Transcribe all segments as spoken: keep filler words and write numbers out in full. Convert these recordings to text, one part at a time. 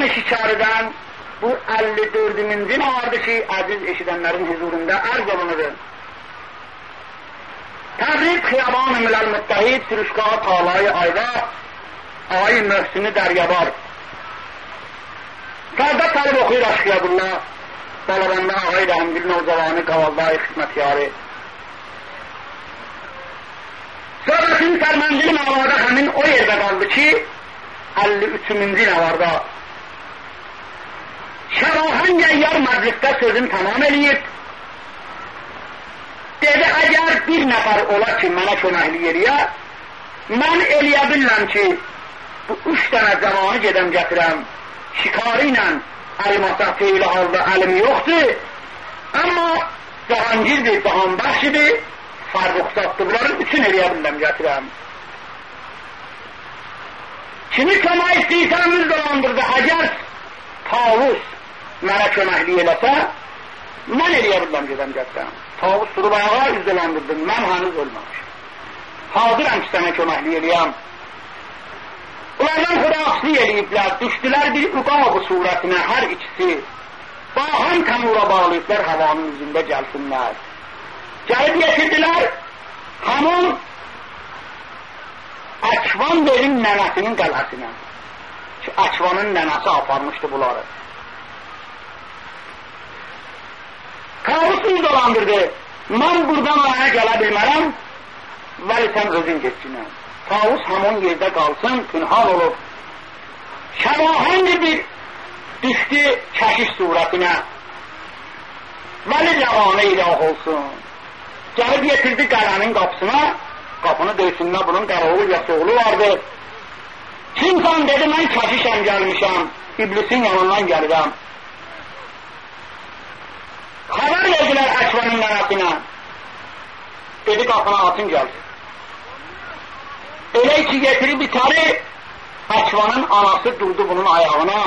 Şikari'den bu əlli dördüncü navardır ki, əziz eşidənlərin huzurunda ərz olunudur. Təbrik Xiyaban-ı Milal Müttəhid, Sürüşqağı Talayı Ayda, Ay-ı Möhsini Dəryabar. Fərdə talib oxuyur Aşqiyadullah, Balabanda Ağay Rəhmgil Novcavanı Qavalday xidmətyarı. Sıradasının sərməncili navarda həmin o yerdə qaldı ki, əlli üçüncü navarda. Şərahan Gəyyar məclisdə sözün tamam eləyib. Dedi, əgər bir nəfər ola ki, mənə köməkli yeriyə, mən eləyə bilməm ki, bu üç dənə zamanı gedəm gətirəm, şikarı ilə əlimasaq teyli halda əlim yoxdur, amma Cahangirdir, Cahanbəxşidir, Fərruxzaddır, bunların üçün eləyə bilməm gətirəm. Kimi kömək istəyirsən, üz dolandırdı, əgər Tavus mənə köməkli eləsə, mən eləyə bilməm gedəm gətirəm. Tavus durub ayağa üz dolandırdım, mən hənuz ölməmişim. Hazıram ki, sənə köməkli eləyəm. Onlardan xurafsi eləyiblər, düşdülər bir uqavı surətinə hər ikisi. Bahan təmura bağlayıblar, havanın üzündə gəlsinlər. Gəlib yetirdilər, həmin Əkvan verin nənəsinin qələsinə. Ki, Əkvanın nənəsi aparmışdı bunları. Tavus üz dolandırdı, mən buradan ayana gələ bilmərəm, vəli sən özün geçsinə. Tavus həmin yerdə qalsın, pünhan olub. Şəbahangi bir düşdü kəşiş surətinə. Vəli rəvanə ilah olsun. Gəlib yetirdi qələnin qapısına, qapını döysünlər, bunun qaraoğlu yasoğlu vardı. Kimsən dedi, mən kəşişəm gəlmişəm, iblisin yanından gəlirəm. Xəbər verdilər Əkvanın nənəsinə. Dedi, qapına atın gəlsin. Elə ki, getirib itəri, Əkvanın anası durdu bunun ayağına.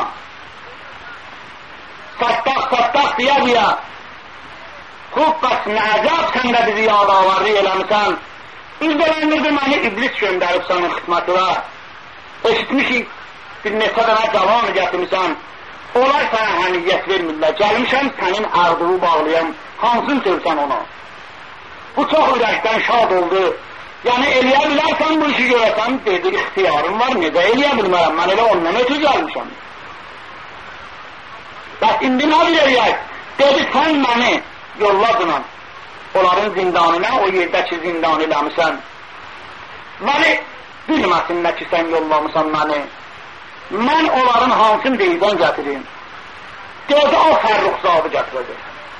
Sattaq, sattaq deyə deyə, xub bəs nəzəb sən də bizi yadavarlı eləmişsən, üz dolandırdı məni iblis göndərib sənin xidmətinə. Eşitmişik, bir neçə dənə cavanı gətirmişsən, onlar sənə həniyyət vermirlər, gəlmişəm sənin ərduğu bağlayam, hansın sövsən ona? Bu çox ürəkdən şad oldu. Yəni, eləyə bilərsən bu işi görəsən, dedi, ixtiyarım var, necə eləyə bilmərəm, mən elə ondan ötü gəlmişəm. Bəs indi nə biləyək? Dedi, sən məni yolladın onların zindanına, o yerdəki zindan eləmişsən. Vəli, bilməsinlər ki, sən yollamışsan məni. Mən onların hansını deyildən gətirim. Dedi, o Fərruxzadı gətirəcək.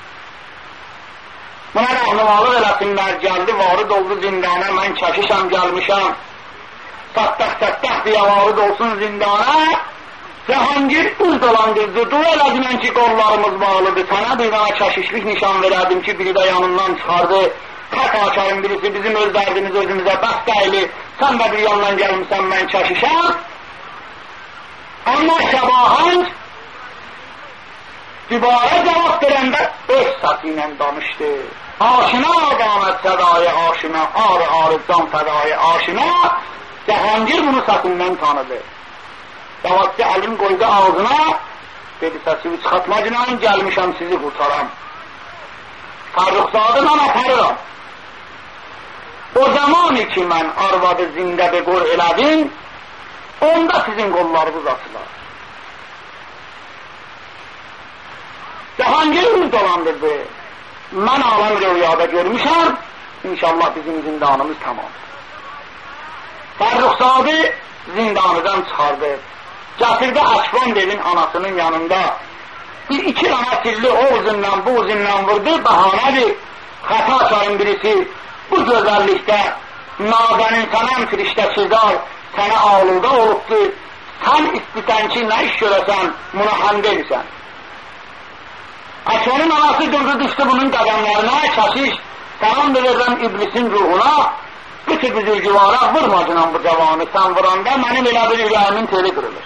Buna rəhnuvalıq eləsinlər, gəldi, varid oldu zindana, mən kəşişəm gəlmişəm. Sattaq, sattaq deyə varid olsun zindana. Cahangir üz dolandırdı, dua elədinən ki, qollarımız bağlıdır. Sənə bir dana kəşişlik nişan verədim ki, biri də yanından çıxardı. Xət hakarın birisi, bizim öz dərdimiz özümüzə bəs deyili. Sən də bir yandan gəlmişsən, mən kəşişəm. Amma Şəbahang dübarə cavab verəndə öz səsi ilə danışdı. Aşina qamət sədayı aşina, arı arı can fədayı aşina. Cahangir bunu səsindən tanıdı. Davadçı əlin qoydu ağzına, dedi, səsini çıxartmacına gəlmişəm sizi qurtaram. Fərruxzadından aparıram. O zaman ki mən arvadı zində beqor elədim, onda sizin qollarınız açılar. Cahangir üz dolandırdı. Mən alam rüyada görmüşəm, inşallah bizim zindanımız tamam. Fərruxzadı zindanıdan çıxardı. Gətirdi Əkvan devin anasının yanında. Bir iki dana sirli o uzindən bu uzindən vurdu, bəhanədir. Xəta çayın birisi bu gözəllikdə nabənin sənəm firişdə çizar, sənə ağlıqda olubdur. Sən istəyən ki, nə iş görəsən, buna həmd edirsən. Əkvanın anası durdu, düşdü bunun qədəmlərinə, kəşiş, sənəm verirəm iblisin ruhuna, bütün büzürgüvara vurmacınan bu cavanı, sən vuranda mənim elə bir ürəyimin teli qırılır.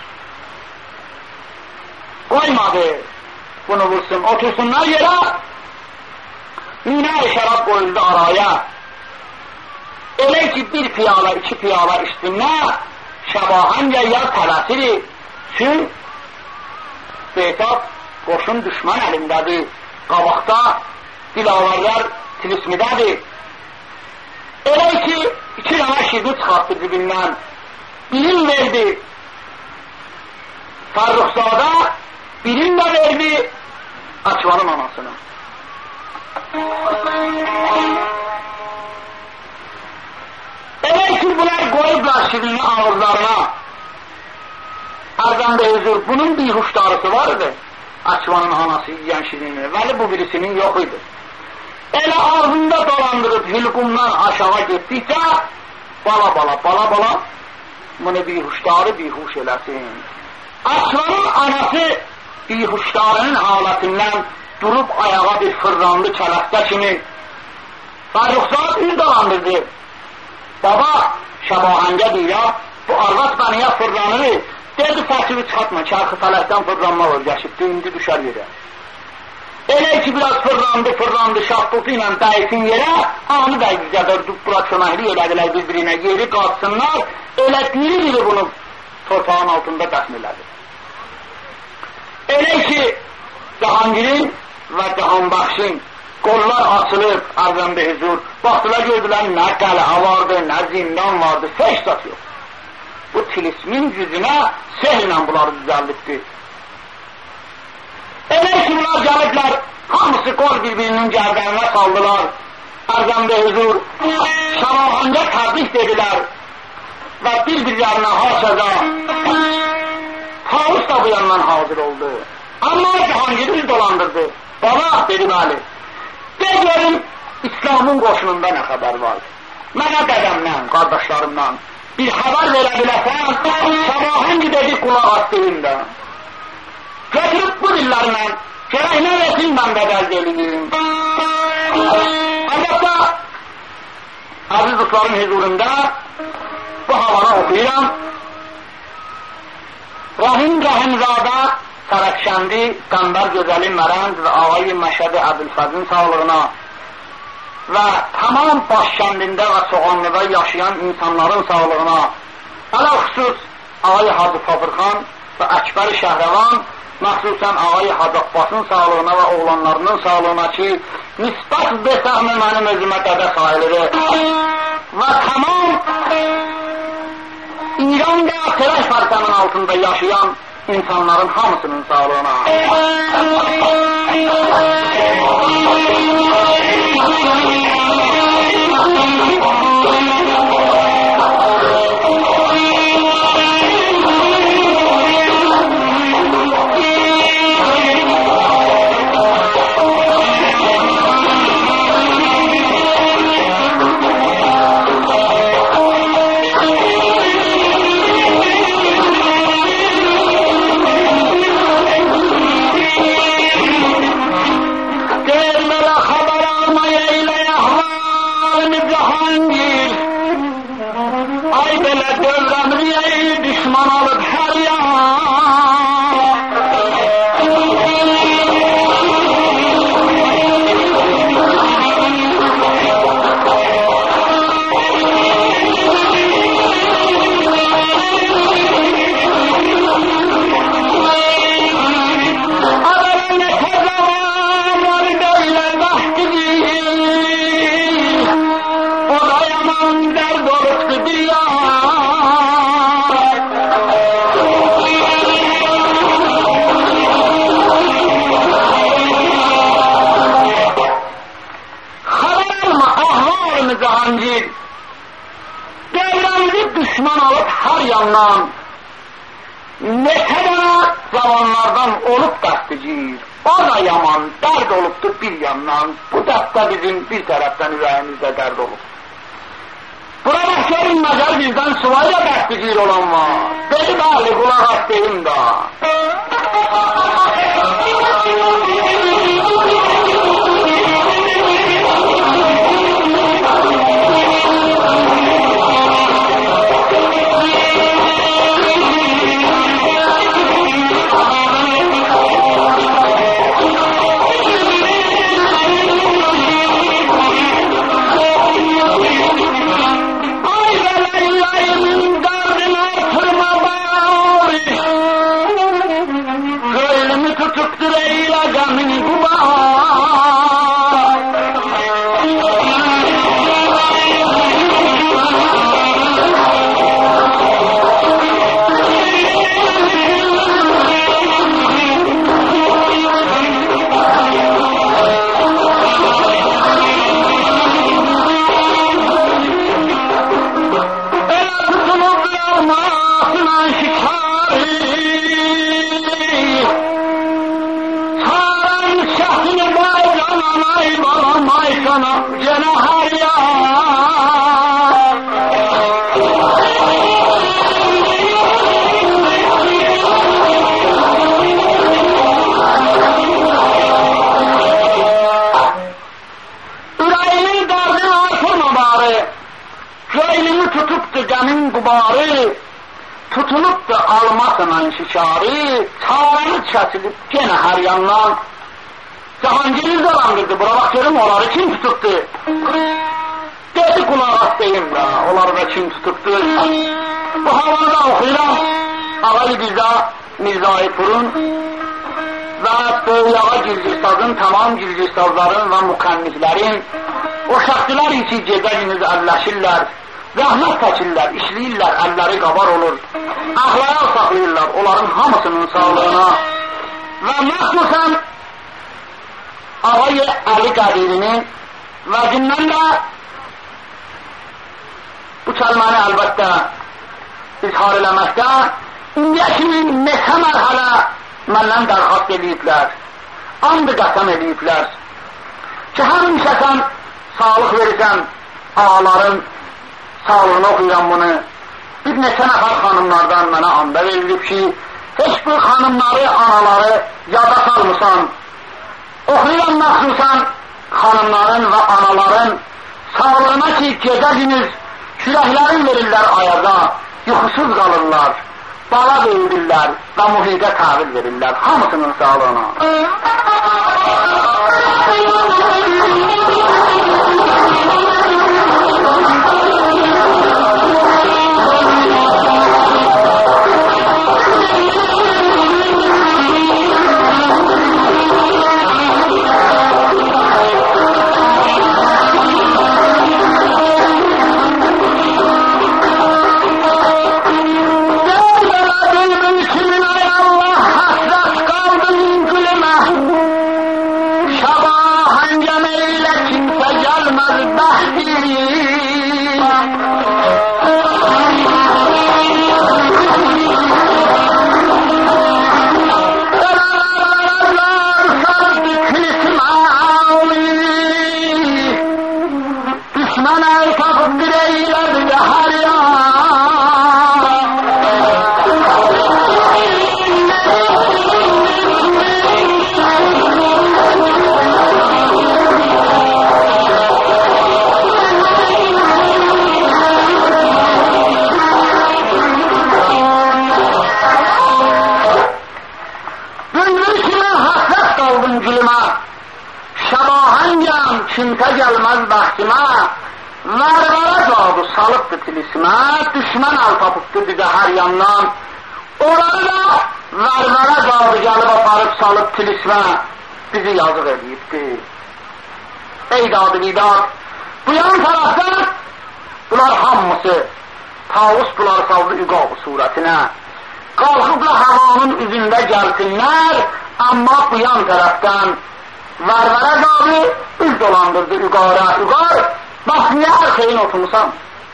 Qoymadı bunu vursun, otursunlar yerə, minə-i şərab qoyuldu araya. Elə ki, bir piyala, iki piyala içsinlər, Şəbahang Gəyyar tələsidir. Çünki istehsat, qoşun düşman əlindədir. Qabaqda dilavarlar Tilismidədir. Elə ki, iki dana şiiri çıxartdı cibindən. Birin verdi Farruxzada, birin də verdi Açvanın anasına. Elə ki, bunlar qoyublar şirini ağızlarına. Ərzəndə huzur, bunun bir huşdarısı var idi. Açvanın anası yiyən şirini, vəli bu birisinin yox idi. Elə ağzında dolandırıb hülqumdan aşağı getdikcə, bala bala, bala bala, bunu bir huşdarı bir huş eləsin. Açvanın anası bir huşdarının haletindən durub ayağa bir fırlandı kələfdə kimi. Farruxzad bir dolandırdı. Baba, Şabahəngə deyir, bu arvad baniyə fırlanır. Dedi, səsini çıxartma, çarxı fələkdən fırlanma var, yaşıbdı, indi düşər yerə. Elə ki, biraz fırlandı, fırlandı, şahbutu ilə dəysin yerə, anı dəqiqədir, bura köməkli elədilər bir-birinə, yeri qatsınlar, elə diri-diri bunu torpağın altında dəfn elədi. Elə ki, Cahangirin və Cahanbaxşin qollar açılıb, ərzəndə huzur, baxdılar, gördülər, nə qələha vardı, nə zindan vardı, heç zat yox. Bu Tilismin gücünə sehrlə bunları düzəldibdi. Elə ki, bunlar gəliblər, hamısı qol bir-birinin gərdəninə saldılar, ərzəndə huzur, Şabahəngə təbrik dedilər və bir-birlərinə haşədə Tavus da bu yandan hazır oldu. Amma Cahangiri dolandırdı. Baba, dedi bəli, de görün, İslamın qoşununda nə xəbər var? Mənə qədəmdən, qardaşlarımdan bir xəbər verə biləsən, Şabahəngi dedi, qulaq astırın da. Götürüb bu dillərlə, gərək nə versin, mən bədəl deliyim. Əlbəttə, əziz dostların huzurunda bu havana oxuyuram. Rahim Rahimzadə Sərəkşəndi, Qəmbər Gözəli Mərənd və Ağay Məşədi Əbülfəzin sağlığına və tamam baş kəndində və Soğanlıda yaşayan insanların sağlığına, ələxüsus Ağay Hacı Fafırxan və Əkbər Şəhravan, məxsusən Ağay Hacı Abbasın sağlığına və oğlanlarının sağlığına ki, nisbət besəhmi mənim özümə qədə sayılır və tamam İranda terəş fərsəmin altında yaşayan insanların hamısının sağlığına. Neçə zamanlardan olub dəstəcəyir, o da yaman, dərd olubdur bir yandan, bu dəstə bizim bir tərəfdən ürəyimizdə dərd olub. Bura bax görün, məzər bizdən suvayla dəstəcəyir olan var, dedi bəli, qulaq astayım da. ay balam ay sana gene her yan. Ürəyinin derdini artırma bari, göylünü tutupdu gəmin qubarı, tutulup da almasından şikari, çağrını kəsilip gene her yandan. Cahangir'i dolandırdı, bura bak görüm onları kim tutupdu? Dedi kulak astayım da, onları da kim tutupdu? Bu havada okuyuram, Ağay Rıza Mirzayipur'un ve Böyyağa Gürcistaz'ın, tamam Gürcistazların ve mukanniflerin o şahtılar için gecəginiz əlləşirlər, rəhmət çəkirlər, işləyirlər, əlləri qabar olur, ahlaya saxlayırlar onların hamısının sağlığına ve məxsusən Ağay Ali Qədirinin vəzindən də bu kəlməni əlbəttə izhar eləməkdə indiyə kimi neçə mərhələ məndən dərxast ediblər, and qəsəm ediblər ki, həmişə sən sağlıq verirsən, ağaların sağlığını oxuyuram bunu. Bir neçə nəfər xanımlardan mənə anda verilib ki, heç bir xanımları, anaları yada salmısan, oxuyuram məxsusən xanımların və anaların sağlığına ki, gecə-gündüz kürəklərin verirlər ayaza, yuxusuz qalırlar, bala verirlər və mühidə təhvil verirlər, hamısının sağlığına. Kimsə gəlməz bəxtimə, vərvərə cavabı salıbdır tilismə, düşmən əl tapıbdır bizə hər yandan. Orada da vərvərə cavabı gəlib aparıb salıb tilismə, bizi yazıq edibdir. Ey dadı vidat, bu yan tərəfdən bunlar hamısı, tavus bunlar saldı üqabı surətinə. Qalxıbla havanın üzündə gəlsinlər, amma bu yan tərəfdən vərvərə cavabı üz dolandırdı üqara, üqar, bax niyə hər şeyin oturmuşam?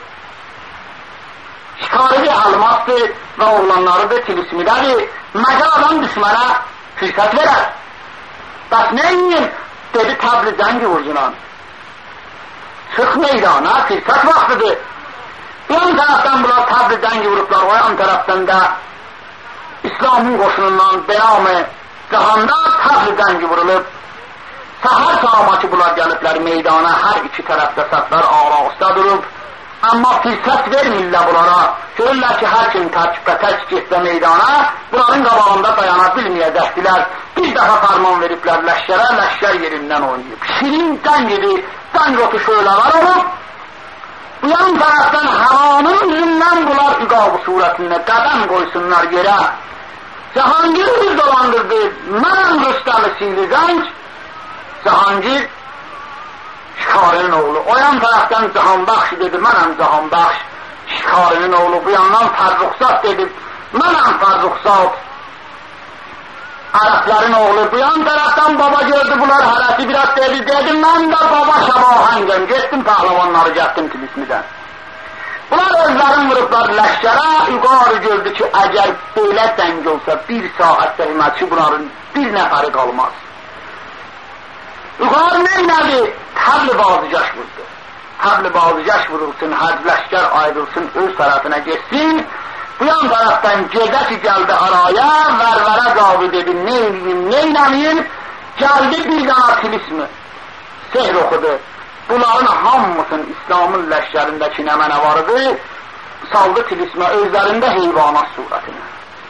Şikarı bir almazdır və oğlanlarıdır, tilismidədir, məgər adam düşmənə fürsət verər. Bax neyinin? Dedi Təbrizdən ki vurcunan. Çıx meydana, fürsət vaxtıdır. Bir yan tərəfdən bunlar Təbrizdən ki vurublar, o yan tərəfdən də İslamın qoşunundan Beram-ı Cahanda Təbrizdən ki vurulub. Səhər sahamatı bunlar gəliblər meydana, hər iki tərəfdə sətlər ağraqısta durub, amma fürsət vermirlər bunlara, görürlər ki, hər kim tərkibə-tərk getsə meydana, bunların qabağında dayana bilməyəcəkdilər, bir dəfə farman veriblər ləşkərə, ləşkər yerindən oynayıb. Şirin dən gedir, dən yotu şöylələr olub, bu yan tərəfdən havanın üzündən bunlar üqabı surətində qədəm qoysunlar yerə. Cahangir biz dolandırdı, mənəm Rüstəmi Sivri Gənc, Cahangir Şikarinin oğlu, o yan tərəfdən Cahanbaxş dedi, mənəm Cahanbaxş, Şikarinin oğlu, bu yandan Fərruxzad dedi, mənəm Fərruxzad, Ərəblərin oğlu, bu yan tərəfdən baba gördü bunlar hərəsi biraz dedi, dedim mən də baba Şabahəngəm, getdim pəhləvanları getdim Tilismidən. Bunlar özlərin vurublar ləşkərə, yuqarı gördü ki, əgər belə dəng olsa bir saatdə hümətçi bunların bir nəfəri qalmaz. Yukarı neylədi? Təbli bazıcaş vurdu. Təbli bazıcaş vurulsun, həcləşkər ayrılsın, öz tərəfinə geçsin. Bu yan tərəfdən gecə ki gəldi araya, vərvərə qaldı dedi, neyliyim, neynəmiyim? Gəldi bir dana tilismi, sehr oxudu. Bunların hamısın İslamın ləşkərindəki nəmənə vardı, saldı tilismə özlərində heyvanat surətini.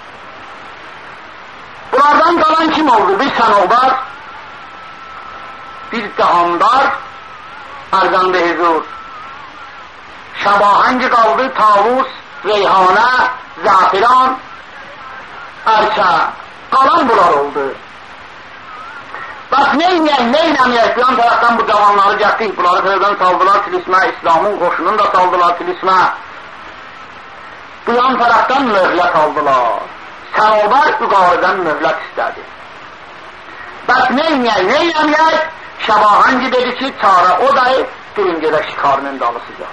Bunlardan qalan kim oldu? Bir Sənobar, bir Cahandar, Ərzəndə Hüzur. Şabahangi qaldı, Tavus, Reyhanə, Zafiran, Ərkə. Qalan bunlar oldu. Bax, neynəyək, neynəməyək, bir an tərəfdən bu cavanları gətirdik, bunları tərəfdən saldılar tilismə, İslamın qoşununu da saldılar tilismə. Bu yan tərəfdən möhlət aldılar. Sənobar yuqarıdan möhlət istədi. Bax, neynəyək, neynəməyək, Şabahangi dedi ki, çara o dayı, durun gedək şikarının dalısıca.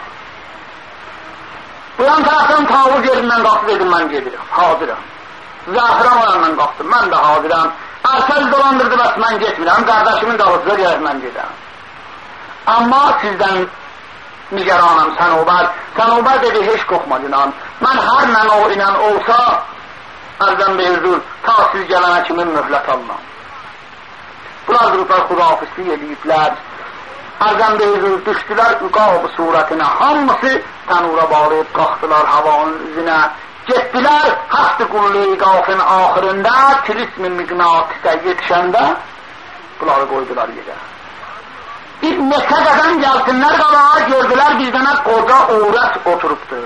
Bu yan tərəfdən Tavuz yerindən qalxdı, dedim, mən gedirəm, hazırım. Zafiran o yandan qalxdı, mən də hazırım. Ərsəl dolandırdı, bəs mən getmirəm, qardaşımın dalısıca gələk mən gedəm. Amma sizdən nigeranam, Sənobar. Sənobar dedi, heç qoxma günam. Mən hər mən o ilə olsa, Ərzəndə Hüzur, ta siz gələnə kimin möhlət alınam. Bunlar durublar xudafislik ediblər. Ərzəndə Hüzur düşdülər üqab surətinə. Hamısı tənura bağlayıb qalxdılar havanın üzünə. Getdilər, həsti qullu iqafın axırında, tilismi miqnatisə yetişəndə, bunları qoydular yerə. Bir neçə qədən gəlsinlər qalağa, gördülər bir dənə qoca övrət oturubdur.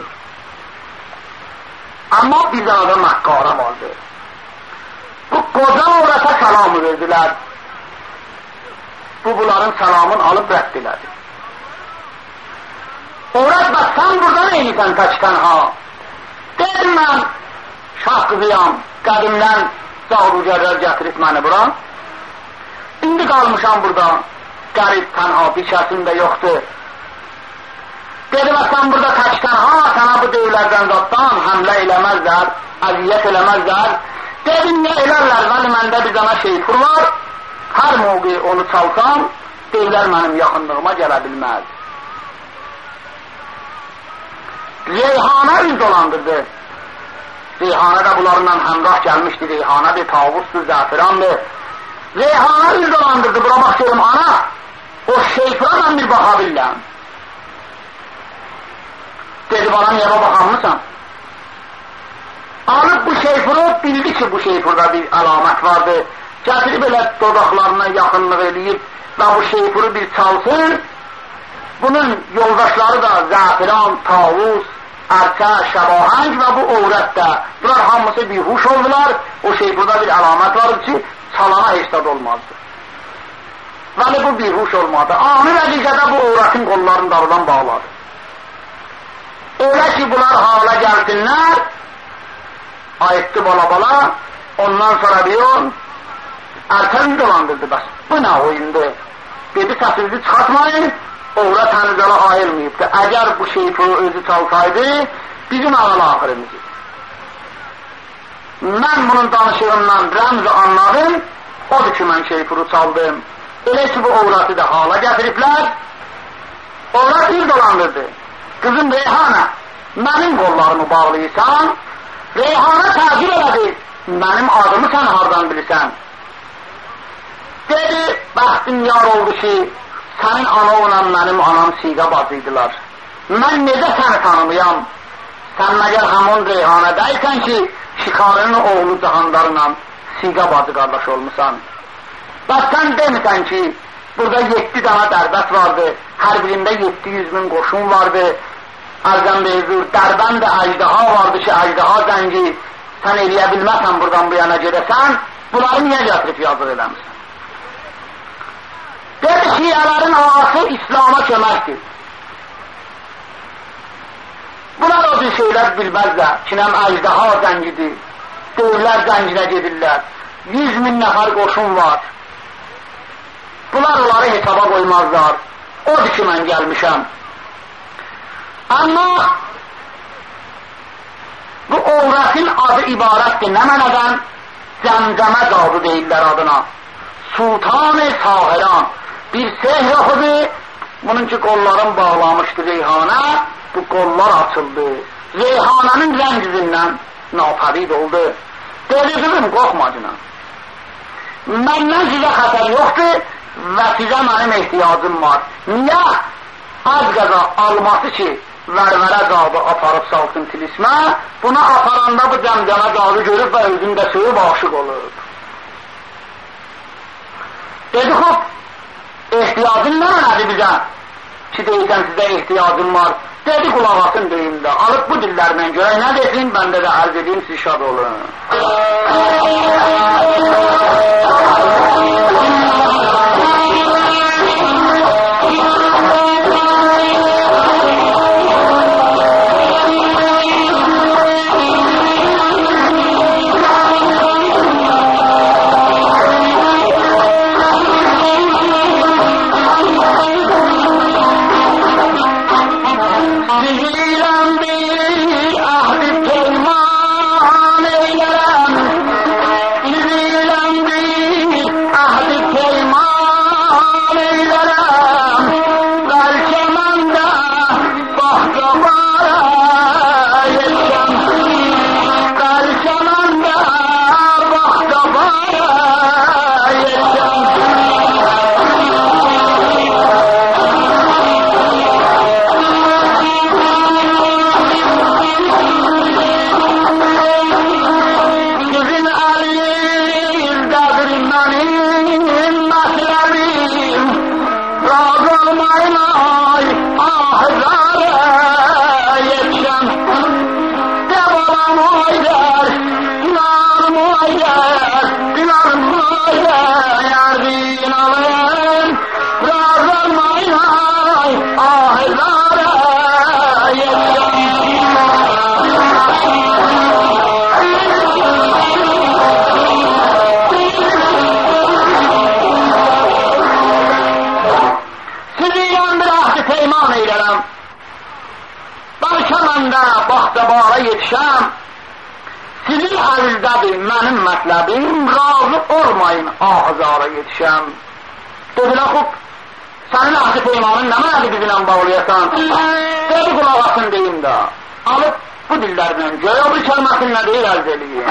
Amma bir dənə də məkkara vardı. Bu qoca övrətə salamı verdilər. Bu bunların salamını alıb rədd elədi. Övrət, bəs sən burada neylisən təkdən ha? Dedim mən, şah qızıyam, qədimdən zavrucərlər gətirib məni bura. İndi qalmışam burada, qərib tənha, bir kəsim də yoxdur. Dedim, sən burada təkdən ha, sənə bu deylərdən zatdan həmlə eləməzlər, əziyyət eləməzlər. Dedim, nə elərlər, vəli məndə bir dana şeypur var, hər mövqi onu çalsam, deylər mənim yaxınlığıma gələ bilməz. Reyhanə üz dolandırdı. Reyhanə də bunlarla həmrah gəlmişdi. Reyhanə bir Tavusdur, Zəfirandır. Reyhanə üz dolandırdı. Bura bax görüm, ana, o şeyfura mən bir baxa biləm. Dedi, bana niyə baxanmısan? Alıb bu şeyfuru, bildi ki, bu şeyfurda bir əlamət vardı. Gətirib elə dodaqlarına yaxınlıq eləyib və bu şeyfuru bir çalsın. Bunun yoldaşları da Zəfiran, Tavus, Ərkə, Şabahang və bu övrət də. Bunlar hamısı bir huş oldular. O şey burada bir əlamət vardı ki, çalana heç tad olmazdı. Vəli bu bir huş olmadı. Anı rəqicədə bu övrətin qollarını darıdan bağladı. Öyle ki bunlar hala gəlsinlər, ayıttı bala bala, ondan sonra diyor, Ərkən dolandırdı bəs. Bu nə oyundu? Dedi, səsinizi çıxartmayın. Övrət hənizələ ayırmayıbdı. Əgər bu şeyfuru özü çalsaydı, bizim ağal axırımızı. Mən bunun danışığından rəmzi anladım, odur ki, mən şeyfuru çaldım. Elə ki, bu övrəti də hala gətiriblər, övrət bir dolandırdı. Kızım Reyhanə, mənim qollarımı bağlayırsan, Reyhanə təqir elədi, mənim adımı sən hardan bilirsən? Dedi, bəxtin yar oldu ki, sənin anavla mənim anam siqa bacıydılar. Mən necə səni tanımayam? Sən məgər həmon Reyhanədəysən ki, şikarının oğlu Cahandarla siqa bacı qardaş olmuşsan. Və sən demirsən ki, burada yeddi dana dərbət vardı, hər birində yeddi yüz min qoşun vardı, Ərzəndə Hüzur, dərbəndə əcdaha vardı ki, əcdaha zəngi, sən eləyə bilməsən buradan bu yana gedəsən, bunları niyə gətirib yazıq eləmişsən? Dedi, şiyələrin ağası İslama köməkdir. Bunlar o bir şeylər bilməzlər, kinəm əcdaha zəngidir, deyirlər zənginə gedirlər, yüz min nəfər qoşun var. Bunlar onları hesaba qoymazlar, odur ki, mən gəlmişəm. Amma bu övrətin adı ibarətdir, nə mənədən? Cəmcəmə qadı deyirlər adına. Sultan-ı Sahiran. bir sehr okudu, bununki qolların bağlamışdı Reyhana, bu qollar açıldı. Reyhananın rəngizindən naparid oldu. Dedi kızım, qorxmadın. Məndən sizə xətər yoxdur və sizə mənim ehtiyacım var. Niyə? Az qaza alması ki, vərvərə qadı aparıb salsın tilismə, buna aparanda bu cəmcəmə qadı görüb və özündə sığıb aşıq olur. Dedi, xop, ehtiyacın nə nədir bizə? Ki, deysən sizə ehtiyacım var. Dedi, qulaq asın deyim də, alıb bu dillərlə görək, nə desin, bəndə də ərz edeyim, siz şad olun. Sizin əlizdədir mənim mətləbim, razı olmayın ahzara yetişəm. Dedilər, xub, sənin ahdi peymanın nə mənədir bizimlə bağlayasan? Dedi, qulaq asın deyim də, alıb bu dillərlə göy, o bir kəlməsin nə deyil ərz eləyim.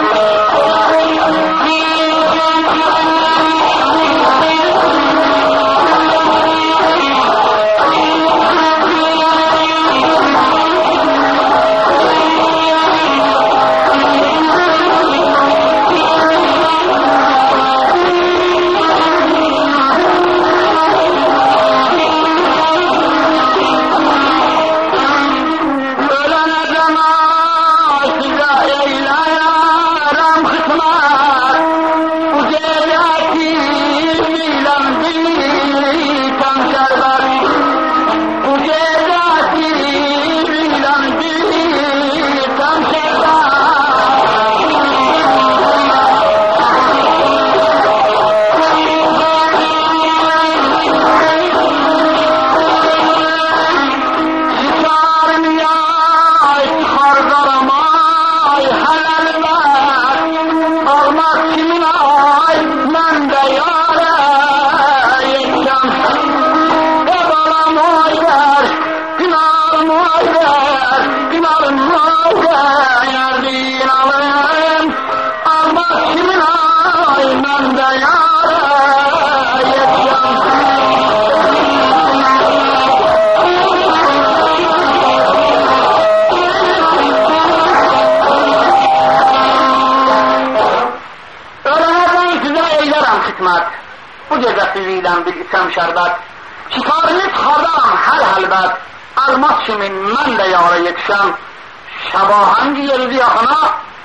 Bu gecə sizinlə bir içəm şərbət, şikarını çıxardaram həl həlbət, almaz kimin mən də yara yetişəm, şəbahangi yerizi yaxına,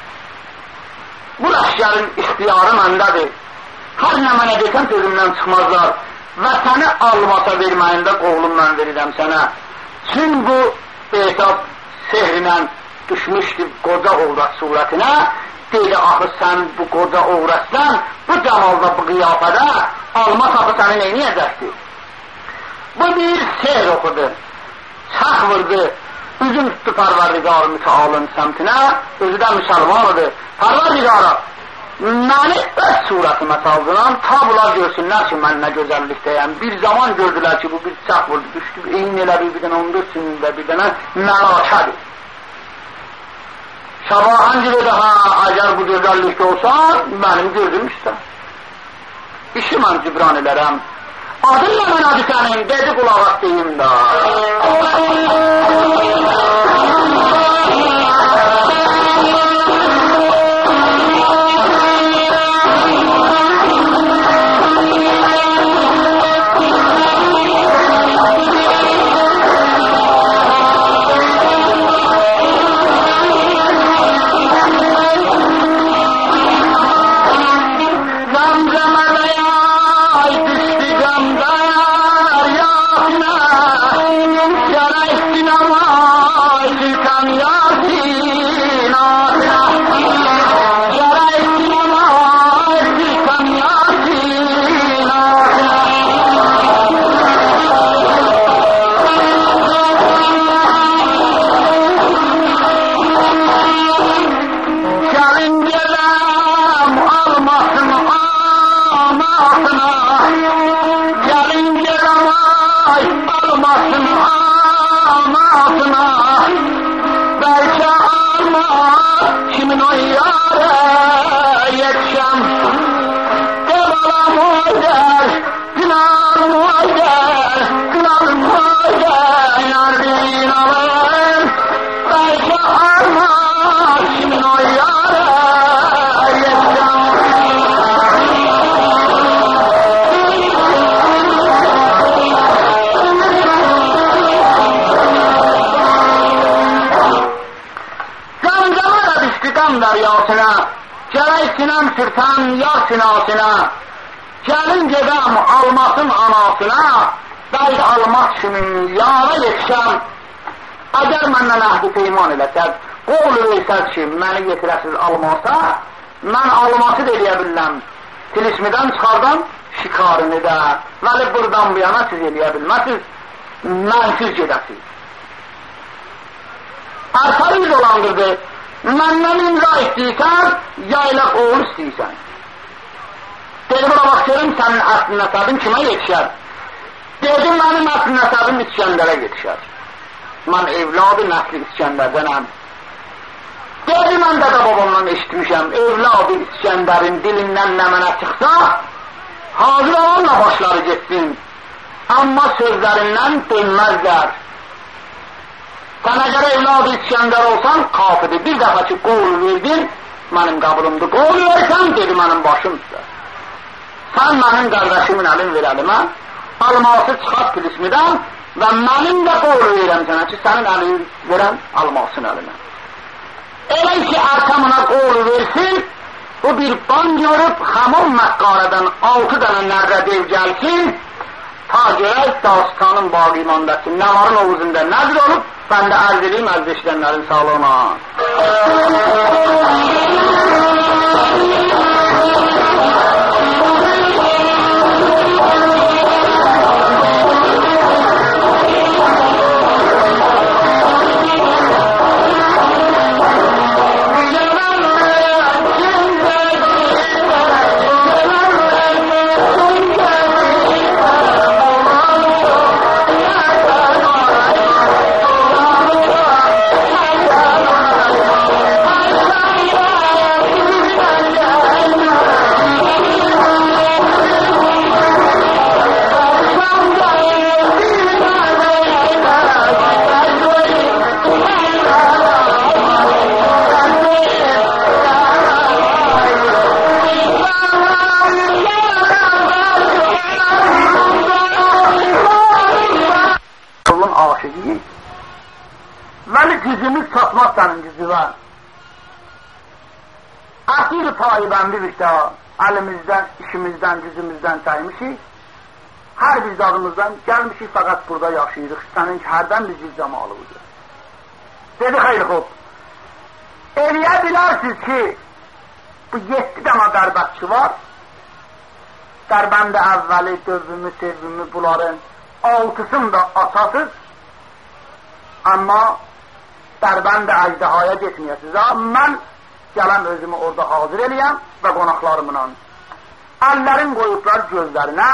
bu rəşgərin ixtiyarı məndədir. Hər nə mənə desəm sözümdən çıxmazlar və səni almasa verməyində qovlumdan verirəm sənə. Çün bu etab sehrinə düşmüşdür qoca oğrat surətinə, deyil axı sən bu qoca oğratsan, bu camalda, bu qiyafədə alma sapı səni neyniyəcəkdir? Bu bir sehr okudu, çax vurdu, üzüm tutdu Parvardigar mütealın səmtinə, özü də müsəlmanıdır. Parvardigara, məni öz surətimə saldıran, ta bunlar görsünlər ki, mən nə gözəllikdəyəm. Bir zaman gördülər ki, bu bir çaq vurdu, düşdü, eyni elə bir, bir dənə on dörd sinində bir dənə məlakədir. Sabahın gibi daha, əgər bu gözəllikdə olsa, mənim gördüm işte. İşi mən cibran elərəm. Adıyla mən adı sənin, dedi qulaq at deyim da. Sırtan yar sinasına, gəlin gedəm almasın anasına, bəlkə almaq kimi yara yetişəm. Əgər məndən əhdi peyman eləsəz, qoğul versəz ki, məni yetirəsiz almasa, mən alması da eləyə biləm. Tilismidən çıxardan şikarını da, vəli buradan bu yana siz eləyə bilməsiz, mənsiz gedəsiz. Artarız olandırdı. Məndən imza istəyirsən, yayla oğul istəyirsən. Dedi, bura baxıyorum, sənin əsl nəsəbin kimə yetişər? Dedim, mənim əsl nəsəbim İskəndərə yetişər. Mən evladı nəsli İskəndərdənəm. Dedi, mən dədə babamdan eşitmişəm, evladı İskəndərin dilindən nə mənə çıxsa, hazır olanla başları getsin. Amma sözlərindən dönməzlər. Sana göre evladı İskəndər olsan, kafirdir. Bir dəfə ki, qoğul verdin, mənim qabılımdır. Qoğul versən, dedi, mənim başım üstə. Sən mənim qardaşımın əlin ver əlimə, alması çıxart Kilismidən və mənim də qoğul verəm sənə ki, sənin əlin verəm, almasın əlimə. Elə ki, arkamına qoğul versin, bu bir ban görüb, xəmur məqqarədən altı dənə nərdə dev gəlsin, ta görək dastanın bağimandakı nəvarın ovuzunda nədir olub, ben de arz edeyim arz eşidenlerin sağlığına. Satmazsanın gücü var. Asir tayyibəndi biz də əlimizdən, işimizdən, gücümüzdən saymışıq. Hər biz adımızdan gəlmişik, fəqət burada yaşayırıq. Sənin ki, hərdən biz bir cəmalı budur. Dedi, xeyr, xob. Eləyə bilərsiniz ki, bu yeddi dənə dərbətçi var. Dərbəndə əvvəli, dövümü, sevimi bunların altısını da atasız. Amma dərbəndə əjdəhaya getməyəsiniz. Mən gələm özümü orada hazır eləyəm. və qonaqlarımla əllərin qoyublar gözlərinə,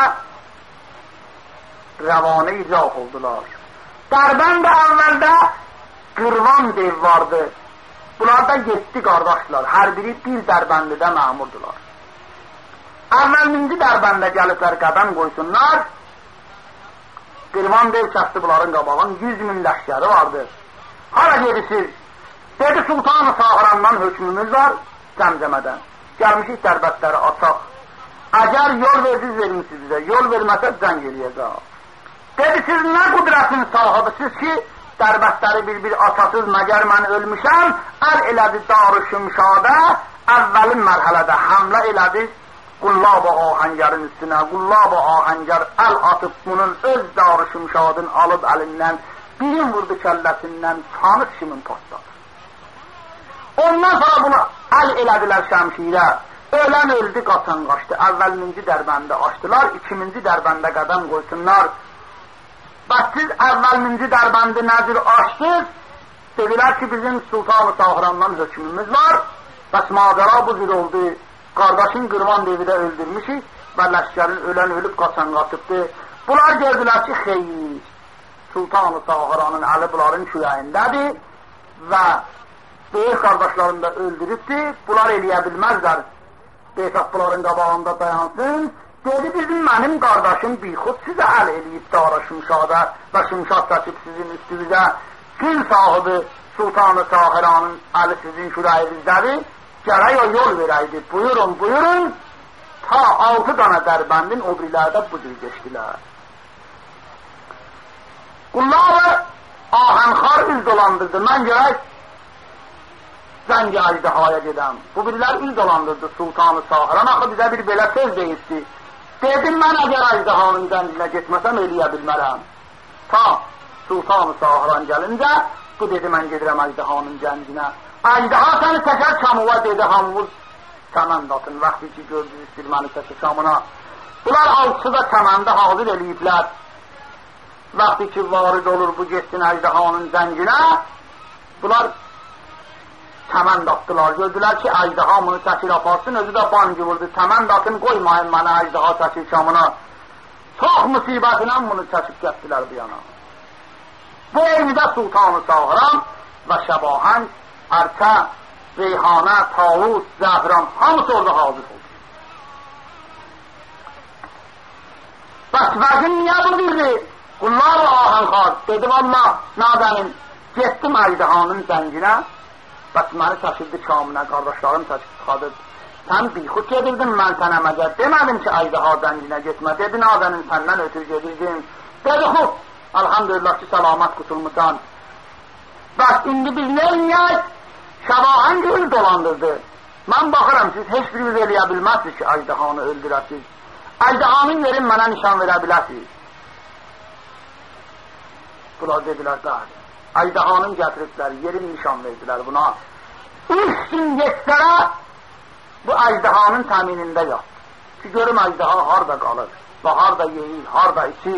rəvanə icaq oldular. Dərbəndə əvvəldə qırvan dev vardı. Bunlarda yeddi qardaşlar, hər biri bir Dərbəndədə məmurdular. Əvvəlinci Dərbəndə gəliblər qədəm qoysunlar, qırvan dev kəsdi bunların qabağın, yüz min ləşkəri vardı. Hara gedisiz? Dedi, Sultan-ı Sahirandan hökmümüz var, Cəmcəmədən. Gəlmişik dərbətləri açaq. Əgər yol verdiniz, vermişsiniz bizə, yol verməsə zəng eləyəcək. Dedi, siz nə qudrətin sahibisiz ki, dərbətləri bir-bir açasız, məgər mən ölmüşəm, əl elədi Darüşümşadə, əvvəlin mərhələdə həmlə elədi, Qullab-ı ahəngərin üstünə, Qullab-ı ahəngər əl atıb bunun öz Darüşümşadın alıb əlindən, birin vurdu kəlləsindən, kanı kişimin patladı. Ondan sonra bunu əl elədilər şəmşirə, ölən öldü, qaçan qaçdı. Əvvəlinci dərbəndə açdılar, ikinci dərbəndə qədəm qoysunlar. Bəs siz əvvəlinci dərbəndi nədir açdınız? Dedilər ki, bizim Sultan-ı Sahirandan hökmümüz var. Bəs macəra bu cür oldu. Qardaşın qırvan devi də öldürmüşük və ləşkərin ölən ölüb, qaçan qaçıbdı. Bunlar gördülər ki, xeyir. Sultan-ı Sahiranın əli bunların kürəyindədir və böyük qardaşlarını da öldürübdür. Bunlar eləyə bilməzlər. Behzad bunların qabağında dayansın. Dedi, bizim mənim qardaşım bixud sizə əl eləyib Dara Şimşada və Şimşad çəkib sizin üstünüzə. Gül sahibi Sultan-ı Sahiranın əli sizin kürəyinizdədir. Gərək o yol verəydi. Buyurun, buyurun. Ta altı dana dərbəndin o birilərdə bu cür geçdilər. Qullab-ı ahənxar üz dolandırdı. Mən gərək zəngi əjdihaya gedəm. Bu birilər üz dolandırdı Sultan-ı Sahiran. Axı bizə bir belə söz deyildi. Dedim, mən əgər əcdahanın zənginə getməsəm eləyə bilmərəm. Ta Sultan-ı Sahiran gəlincə, bu dedi, mən gedirəm əcdahanın zənginə. Əcdaha səni təkər çamuva dedi, hamımız çəmənd atın. Vaxtı ki, gördünüz istir məni təkər çamına. Bunlar altısı da çəməndə hazır eləyiblər. Vaxtı ki, varid olur, bu getsin əcdahanın zənginə. Bunlar təmənd atdılar, gördülər ki, əcdaha bunu çəkir aparsın, özü də bancı vurdu, təmənd atın, qoymayın mənə əcdaha çəkir çamına. Çox müsibətinə bunu çəkib gəldilər bu yana. Bu evdə Sultan-ı Sahiran və Şəbahəng, Ərkə, Reyhanə, Tavus, Zəhran, hamısı orada hazır oldu. Bəs vəzin niyə bu bildi? Qullab-ı ahənxar, dedi, valla, nadənin, getdim əcdahanın zənginə, bəs məni çəkildi kamına, qardaşlarım çəkib çıxadır. Sən bixud gedirdin, mən sənə məgər demədim ki, əcdaha zənginə getmə, dedi, nadənin səndən ötür gedirdim. Dedi, xub, elhamdülillah ki, səlamət qutulmuşsan. Bəs indi biz neyiniyək? Şəbahəng öl dolandırdı. Mən baxıram, siz heç biriniz eləyə bilməzsiniz ki, əcdahanı öldürəsiz. Əcdahanın yerin mənə nişan verə biləsiniz. Bunlar dedilər, bəli. Əcdahanın gətiriblər, yerin nişan verdilər buna. Üç gün geçsərə bu əcdahanın təminində yatdı. Ki, görüm əcdaha harada qalır və harada yeyir, harada içir.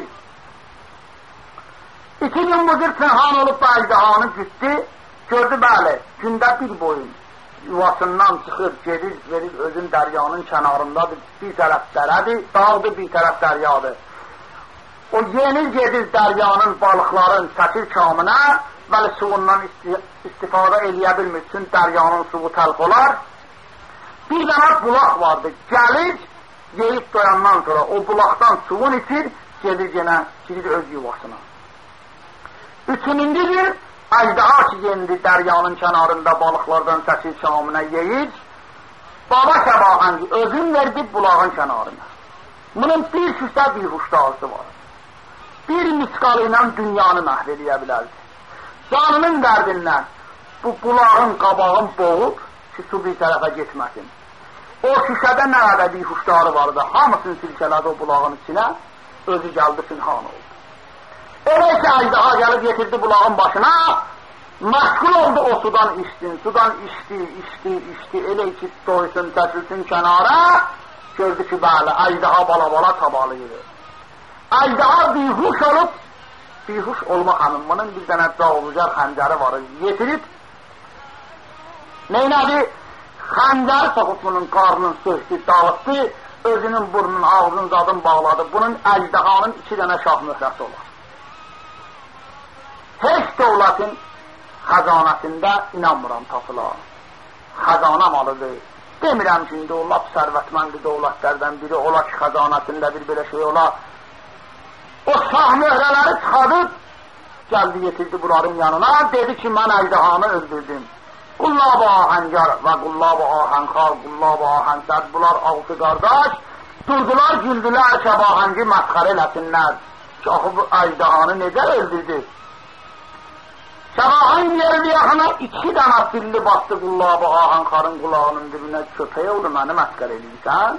İki gün bu cür pənhan olub bu əcdahanı gütdü, gördü, bəli, gündə bir boyun yuvasından çıxır, gedir, verir, özün dəryanın kənarındadır, bir tərəf dərədir, dağdır, bir tərəf dəryadır. O yenir gedir dəryanın, balıqların çəkir kamına, bəli suyundan istifadə eləyə bilmir, üçün dəryanın suyu təlq olar. Bir dənə bulaq vardı, gəlir, yeyib doyandan sonra o bulaqdan suyun içir, gedir yenə, girir öz yuvasına. Üçüncü gün, əcdaha ki yendi dəryanın kənarında balıqlardan çəkir kamına yeyir, baba Şəbahəng özün verdi bulağın kənarına. Bunun bir şüsə bir huşdazı var. Bir miskalı ilə dünyanı məhv eləyə bilərdi. Canının dərdindən bu bulağın qabağın boğub ki, su bir tərəfə getməsin. O şüşədə nə qədər bir huşdarı vardı, hamısını silkələdi o bulağın içinə, özü gəldi pünhan oldu. Elə ki, əcdaha gəlib getirdi bulağın başına, məşğul oldu o sudan içsin, sudan içdi, içdi, içdi, elə ki, doysun, çəkilsin kənara, gördü ki, bəli, əcdaha bala-bala tabalayır. Əcdaha bihuş olub, bihuş olmaq hanımının bir dənə davuzcar xəncəri var, yetirib, neynədi? xəncər soxub bunun qarnını söktü, dağıtdı, özünün burnunun, ağzının zadını bağladı. Bunun əjdahanın iki dənə şah möhrəsi olar. Heç dövlətin xəzanəsində inanmıram tapılar. Xəzana malıdır. Demirəm ki, indi o lap sərvətməndi dövlətlərdən biri ola ki, xəzanəsində bir belə şey ola. O şah möhrələri çıxadıb, gəldi, yetirdi bunların yanına, dedi ki, mən əjdahanı öldürdüm. Qullab-ı ahəngər və qullab-ı ahəngxar, qullab-ı ahəngzəd, bunlar altı qardaş, durdular, güldülər ki, ahəngi məsxər eləsinlər. Ki, axı bu əjdahanı necə öldürdü? Şəbahan yerli yaxına iki dənə dilli bastı qullab-ı ahəngxarın qulağının dibinə, köpəyə oldu, məni məsxər eləyirsən.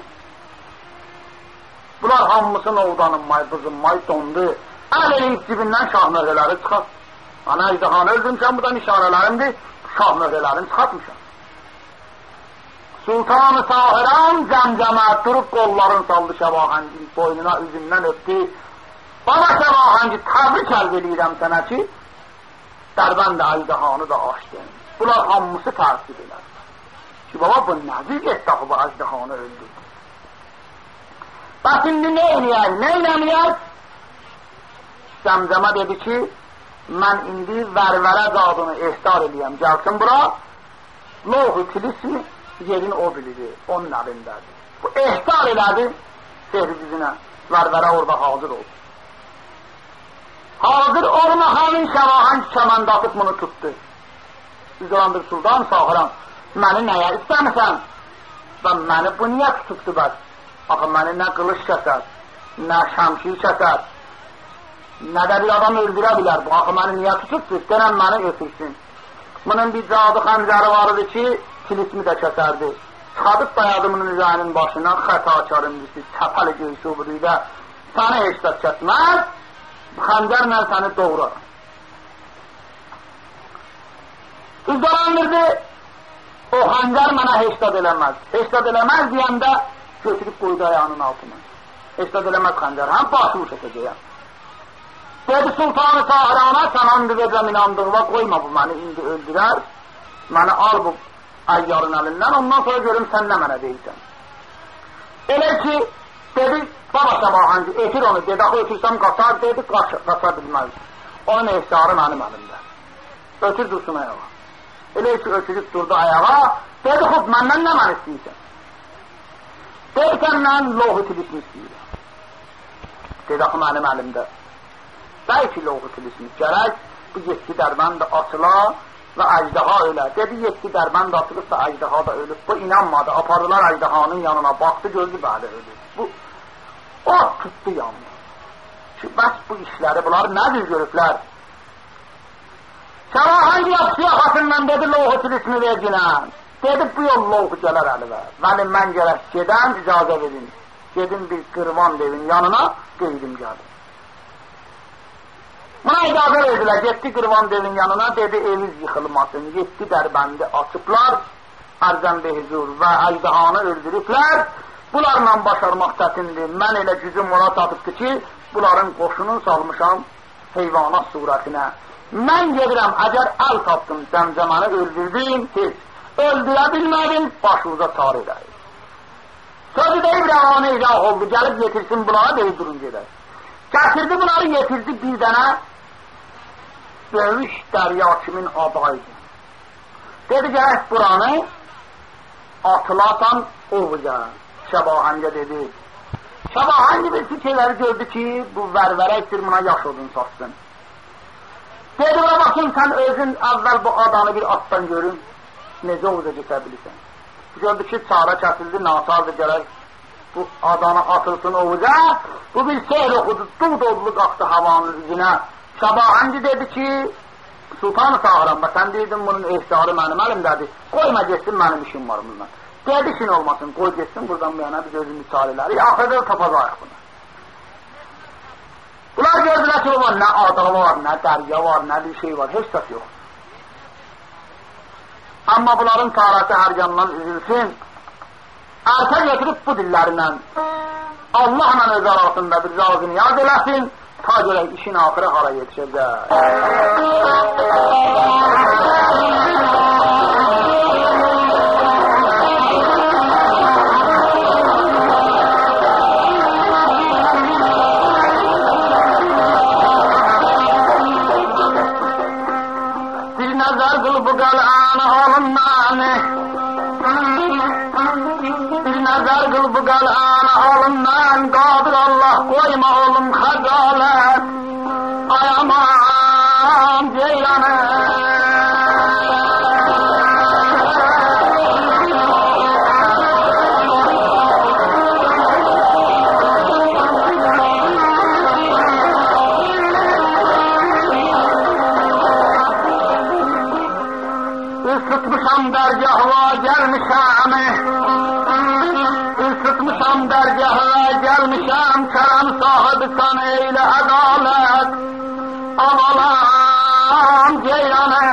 Bunlar hamısın ovdanınmay, bızınmay, dondu. Əl eləyib cibindən şah möhrələri çıxart. Ana əjdahanı öldürmüşəm, bu da nişanələrimdir. Şah möhrələrini çıxartmışam. Sultan-ı Sahiran cəmcəmə durub qolların saldı Şəbahəngin boynuna, üzündən öpdü. Baba Şəbahəngi, təbrik əlb eləyirəm sənə ki, Dərbənd əjdahanı da açdın. Bunlar hamısı tərsib elər. Ki, baba, bu nədir getdi axı bu əjdahanı öldürdü? Bəs indi nə eləyək, nə eləməyək? Cəmcəmə dedi ki, mən indi vərvərə qadını ehdar eləyəm, gəlsin bura, loğu kilismi yerin o bilidir, onun əlindədir. Bu ehdar elədi sehri düzünə, vərvərə orada hazır oldu. Hazır olma həmin Şəbahan kəməndə atıb bunu tutdu. Üzrandır Sultan Sahiran, məni nəyə istəmirsən? Və məni bu niyə tutubdu bəs? Axı məni nə qılış kəsər, nə şəmşir kəsər, nə də bir adam öldürə bilər bu, axı məni niyə tutubdur, denən məni ötürsün. Bunun bir cadı xəncəri vardı ki, kilismi də kəsərdi. Çıxadıb dayadı bunun üzərinin başından, xətakarın birisi, çəpəli göğsü o biriydə, səni heç də kəsməz, xəncərlə səni doğrar. Üzdarandırdı, o xəncər mənə heç də eləməz. Heç də eləməz deyəndə, götürüb qoydu ayağının altına. Heç də eləməz xəncər, həm başımı çəkəcəyəm. Dedi Sultan-ı Sahirana, sən andı verəm inandığına qoyma bu məni indi öldürər, məni al bu əyyarın əlindən, ondan sonra görüm sən nə mənə deyirsən. Elə ki, dedi, baba Şəbahangi, etir onu, dedi, axı ötürsəm qaçar, dedi, qaça bilməz. Onun ehsarı mənim əlimdə. Ötür dursun ayağa. Elə ki, ötürüb durdu ayağa, dedi, xub, məndən nə mən istəyirsən? Dedi, səndən loğu tilismi istəyirəm. Dedi, axı, mənim əlimdə. Bəlkə loğu tilismi gərək, bu yetki dərbənd açıla və əcdaha ölə. Dedi, yetki dərbənd açılıbsa əcdaha da ölüb. Bu inanmadı, apardılar əcdahanın yanına, baxdı, gördü, bəli ölüb. Bu, o tutdu yanına. Ki, bəs bu işləri, bunlar nədir görüblər? Şəbahangi yapsı yaxasından dedi, loğu tilismi verginən. Dedi, bu yol loğu gələr əliVə. Vəli mən gərək gedən, icazə verin. Gedim bir qırvan devin yanına, qeydim gəldim. Buna icazə verdilər, getdi qırvan devin yanına, dedi, eviz yıxılmasın, yetdi dərbəndi açıblar, Ərzəmbi hüzur və əcdahanı öldürüblər, bunlarla başarmaq çətindir, mən elə gücüm ona çatıbdır ki, bunların qoşunun salmışam heyvanat surətinə. Mən gedirəm, əgər əl tapdım, cəmcəməni öldürdüm, tez, öldürə bilmədim, başınıza tar edəyim. Sözü deyib rəvanı icah oldu, gəlib yetirsin bunlara, deyib durun gedək. Gətirdi bunları, yetirdi bir dənə dövüş dərya kimin adaydı. Dedi, gərək buranı atılasan ovuca. Şəbahangi dedi. Şəbahangi bir fikirləri gördü ki, bu vərvərəkdir, buna yaş odun satsın. Dedi, buna bakın, sən özün əvvəl bu adanı bir atdan görün, necə ovuca getə bilirsən. Gördü ki, çara kəsildi, nasardı gərək bu adana atılsın ovuca, bu bir seyr okudu, dudodlu qalxdı havanın üzünə. Şəbahangi dedi ki, Sultan-ı Sahiran, sən deydin bunun ehtarı mənim əlimdədir, qoyma getsin, mənim işim var bundan. Dedi işin olmasın, qoy getsin, buradan bu yana biz özün müsalələri, axırda tapacaq bunu. Bunlar gördülər ki, var, nə ada var, nə dərya var, nə bir şey var, heç səs yox. Amma bunların tarəsi hər yandan üzülsün, ərsə götürüb bu dillərindən Allahla öz arasında bir razı niyaz eləsin, ta görək işin axırı hara yetişəcək. bu qal'anı alımdan, qadir Allah qoyma oğlum xəcalət. Ay aman Ceylanım. Isıtmışam dergahva gelmişəm, Isıtmışam dergahva gelmişəm, Kerem sahibi sen eyle adalet. Avalam Ceylanım.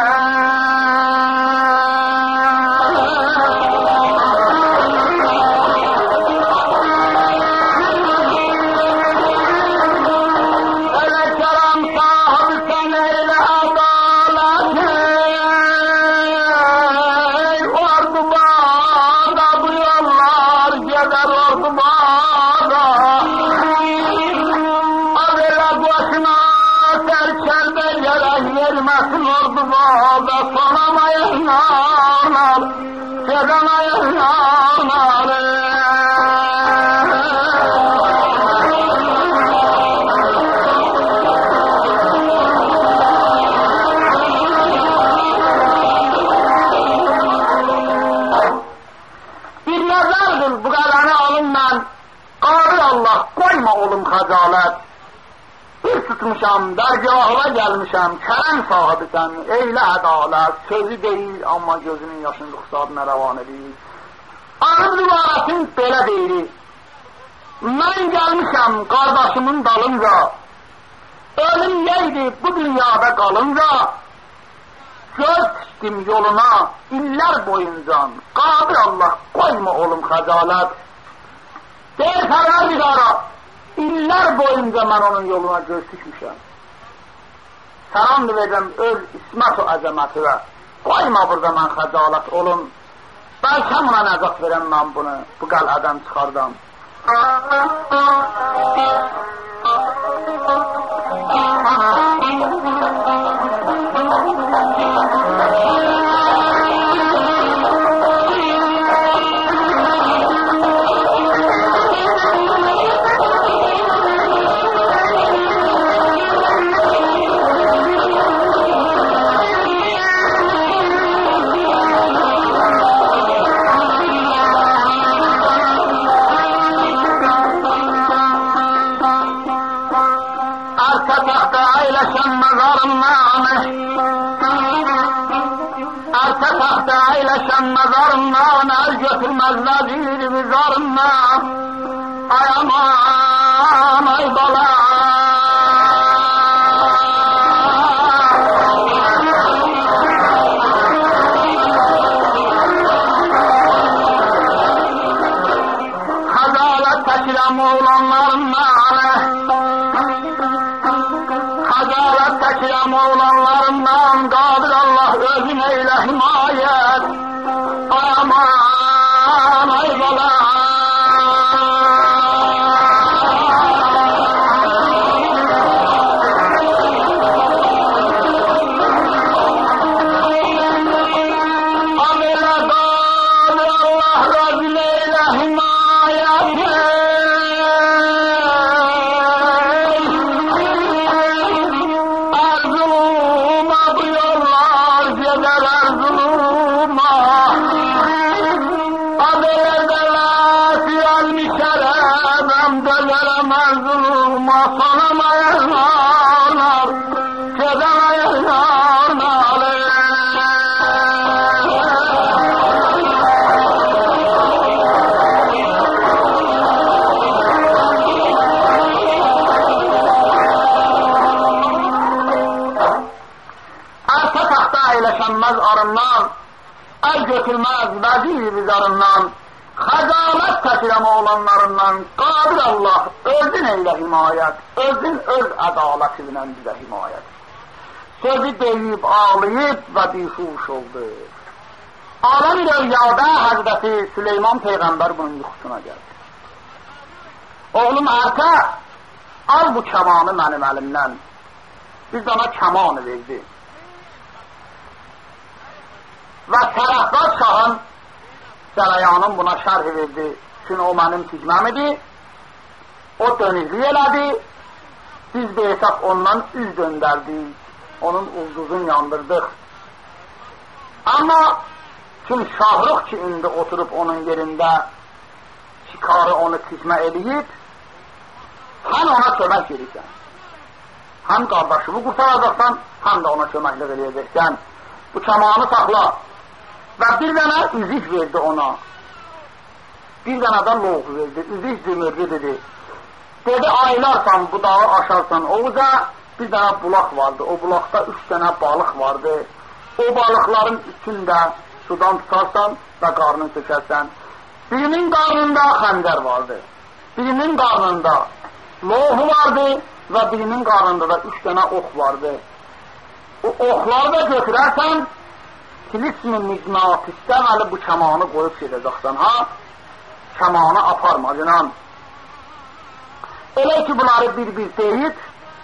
Xəcalət. Bir tutmuşam, dərgahına gəlmişəm, kərəm sahibisən, eylə ədalət. Sözü deyil, amma gözünün yaşını ruxsadına rəvan edir. Anıb divarətin belə deyir. Mən gəlmişəm qardaşımın dalınca, ölüm neydi bu dünyada qalınca, göz dikdim yoluna illər boyunca, qadir Allah qoyma oğlum xəcalət. Deyir Fərər Bidara, İllər boyunca mən onun yoluna göz dikmişəm. Salam verəm öz ismət-u əzəmətinə. Qoyma burada mən xəcalət olun. Bəlkə buna nəzət verəm mən bunu, bu qəl'ədən çıxardam. Mezarından el götürmez nazir vizarından. Ay aman ay bala. Xəcalet çəkirəm oğlanlarından, Xəcalet çəkirəm oğlanlarından, qadir Allah özün eylə himayət. Ay aman ay bala. El götürmez vazir vizarından, xəcalet çəkirəm oğlanlarından, qadir Allah özün eylə himayət, özün öz ədalətinlə bizə himayət. Sözü deyib, ağlayıb və bihuş oldu. Aləm rüyada Həzrəti Süleyman Peyğəmbər bunun yuxusuna gəldi. Oğlum Ərkə, al bu kəmanı mənim əlimdən. Biz ona kəmanı verdi. Və Sərəfrat Şahın Sərəyanın buna şərh verdi. üçün o mənim ticməmidir. O dönüzlük elədi. Biz bir hesab ondan üz döndərdik. Onun ulduzunu yandırdıq. Amma kim şahrıq ki indi oturub onun yerində şikarı onu ticmə eləyib, sən ona kömək edirsən. Həm qardaşımı qurtaracaqsan, həm də ona köməklik eləyəcəksən. Bu kəmanı saxla. Və bir dənə üzük verdi ona. Bir dənə də loğu verdi. Üzük zümürlü dedi. Dedi, aylarsan bu dağı aşarsan Oğuza, bir dənə bulaq vardı. O bulaqda üç dənə balıq vardı. O balıqların içində sudan tutarsan və qarnını sökərsən. Birinin qarnında xəncər vardı. Birinin qarnında loğu vardı və birinin qarnında da üç dənə ox vardı. O oxları da götürərsən, kilismi miznatisdən əli bu kəmanı qoyub gedəcəksən, ha? Kəmanı aparmacanan. Elə ki, bunları bir-bir deyib,